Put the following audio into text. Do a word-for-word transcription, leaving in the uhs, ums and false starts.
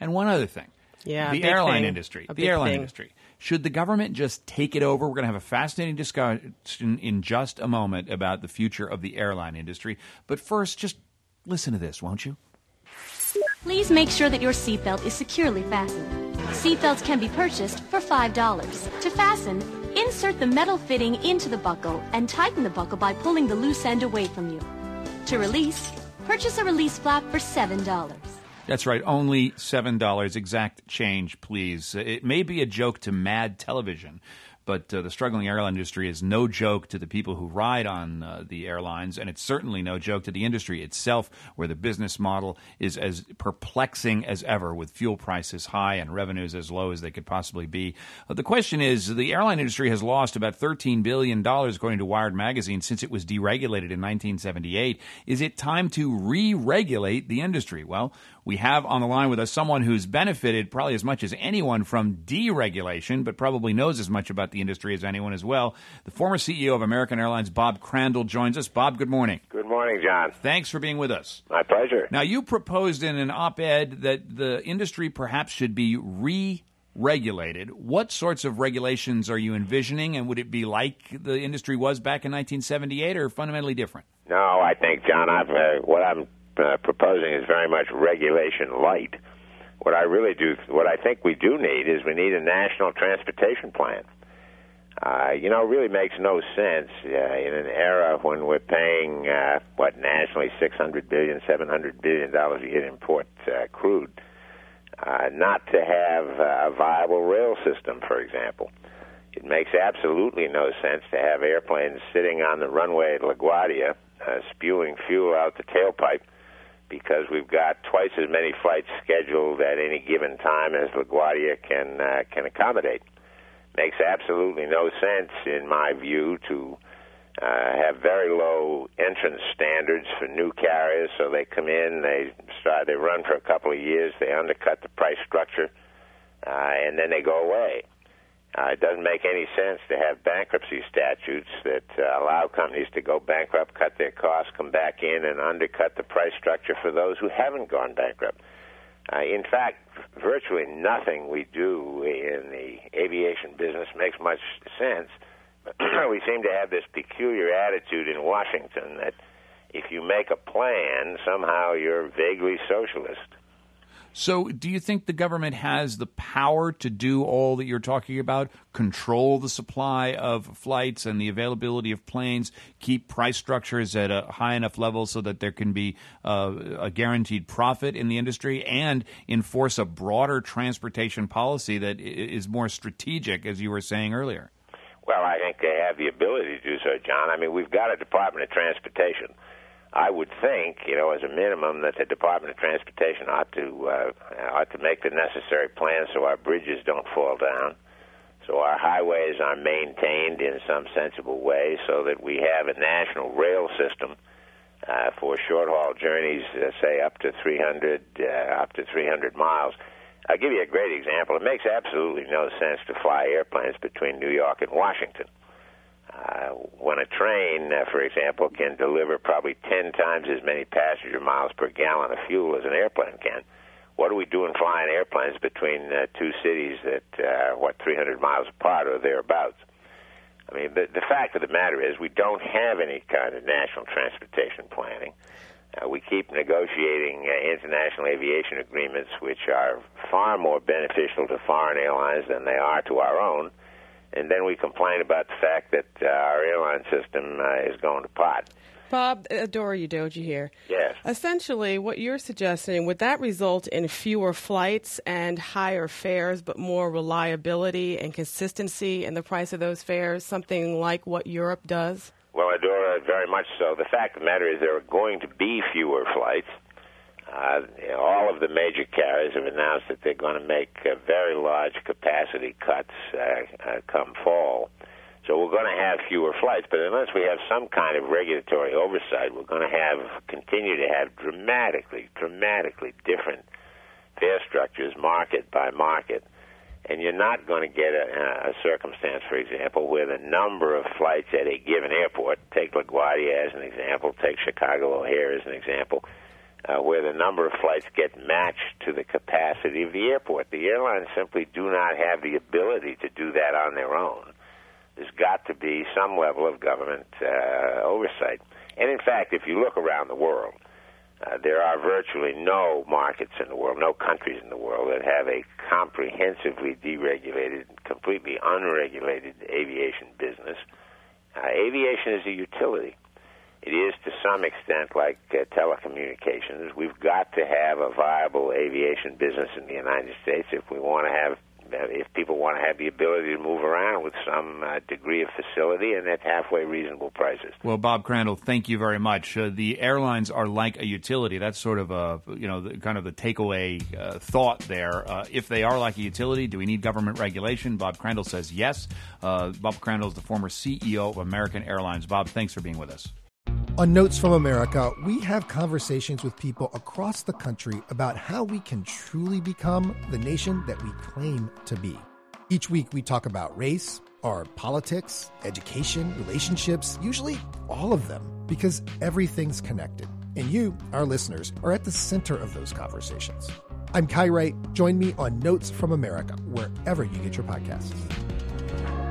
And one other thing. Yeah, the big airline thing. industry. A The big airline thing. industry. Should the government just take it over? We're going to have a fascinating discussion in just a moment about the future of the airline industry. But first, just listen to this, won't you? Please make sure that your seatbelt is securely fastened. Seatbelts can be purchased for five dollars. To fasten, insert the metal fitting into the buckle and tighten the buckle by pulling the loose end away from you. To release, purchase a release flap for seven dollars. That's right, only seven dollars. Exact change, please. It may be a joke to Mad Television, but uh, the struggling airline industry is no joke to the people who ride on uh, the airlines, and it's certainly no joke to the industry itself, where the business model is as perplexing as ever, with fuel prices high and revenues as low as they could possibly be. Uh, the question is, the airline industry has lost about thirteen billion dollars, according to Wired magazine, since it was deregulated in nineteen seventy-eight. Is it time to re-regulate the industry? Well, we have on the line with us someone who's benefited probably as much as anyone from deregulation, but probably knows as much about the industry as anyone as well. The former C E O of American Airlines, Bob Crandall, joins us. Bob, good morning. Good morning, John. Thanks for being with us. My pleasure. Now, you proposed in an op-ed that the industry perhaps should be re-regulated. What sorts of regulations are you envisioning, and would it be like the industry was back in nineteen seventy-eight or fundamentally different? No, I think, John, I've, uh, what I'm uh, proposing is very much regulation light. What I really do, what I think we do need is we need a national transportation plan. Uh, you know, it really makes no sense uh, in an era when we're paying, uh, what, nationally six hundred billion dollars, seven hundred billion dollars a year to import uh, crude, uh, not to have uh, a viable rail system, for example. It makes absolutely no sense to have airplanes sitting on the runway at LaGuardia uh, spewing fuel out the tailpipe because we've got twice as many flights scheduled at any given time as LaGuardia can uh, can accommodate. Makes absolutely no sense, in my view, to uh, have very low entrance standards for new carriers. So they come in, they start, they run for a couple of years, they undercut the price structure, uh, and then they go away. Uh, it doesn't make any sense to have bankruptcy statutes that uh, allow companies to go bankrupt, cut their costs, come back in, and undercut the price structure for those who haven't gone bankrupt. Uh, in fact, virtually nothing we do in the aviation business makes much sense. We seem to have this peculiar attitude in Washington that if you make a plan, somehow you're vaguely socialist. So do you think the government has the power to do all that you're talking about, control the supply of flights and the availability of planes, keep price structures at a high enough level so that there can be uh, a guaranteed profit in the industry, and enforce a broader transportation policy that is more strategic, as you were saying earlier? Well, I think they have the ability to do so, John. I mean, we've got a Department of Transportation. I would think, you know, as a minimum, that the Department of Transportation ought to uh, ought to make the necessary plans so our bridges don't fall down, so our highways are maintained in some sensible way, so that we have a national rail system uh, for short-haul journeys, uh, say up to three hundred uh, up to three hundred miles. I'll give you a great example. It makes absolutely no sense to fly airplanes between New York and Washington. Uh, when a train, uh, for example, can deliver probably ten times as many passenger miles per gallon of fuel as an airplane can, what are we doing flying airplanes between uh, two cities that uh, what, three hundred miles apart or thereabouts? I mean, the, the fact of the matter is we don't have any kind of national transportation planning. Uh, we keep negotiating uh, international aviation agreements which are far more beneficial to foreign airlines than they are to our own. And then we complain about the fact that uh, our airline system uh, is going to pot. Bob, adore you, Doji here. Yes. Essentially, what you're suggesting, would that result in fewer flights and higher fares, but more reliability and consistency in the price of those fares, something like what Europe does? Well, Adora, very much so. The fact of the matter is there are going to be fewer flights. Uh, all of the major carriers have announced that they're going to make uh, very large capacity cuts uh, uh, come fall. So we're going to have fewer flights, but unless we have some kind of regulatory oversight, we're going to have continue to have dramatically, dramatically different fare structures, market by market. And you're not going to get a, a circumstance, for example, where the number of flights at a given airport, take LaGuardia as an example, take Chicago O'Hare as an example, uh, where the number of flights get matched to the capacity of the airport. The airlines simply do not have the ability to do that on their own. There's got to be some level of government uh, oversight. And in fact, if you look around the world, uh, there are virtually no markets in the world, no countries in the world that have a comprehensively deregulated, completely unregulated aviation business. Uh, aviation is a utility. It is to some extent like uh, telecommunications. We've got to have a viable aviation business in the United States if we want to have if people want to have the ability to move around with some uh, degree of facility and at halfway reasonable prices. Well, Bob Crandall, thank you very much. Uh, the airlines are like a utility. That's sort of a, you know, the, kind of the takeaway uh, thought there. Uh, if they are like a utility, do we need government regulation? Bob Crandall says yes. Uh, Bob Crandall is the former C E O of American Airlines. Bob, thanks for being with us. On Notes from America, we have conversations with people across the country about how we can truly become the nation that we claim to be. Each week, we talk about race, our politics, education, relationships, usually all of them, because everything's connected. And you, our listeners, are at the center of those conversations. I'm Kai Wright. Join me on Notes from America, wherever you get your podcasts.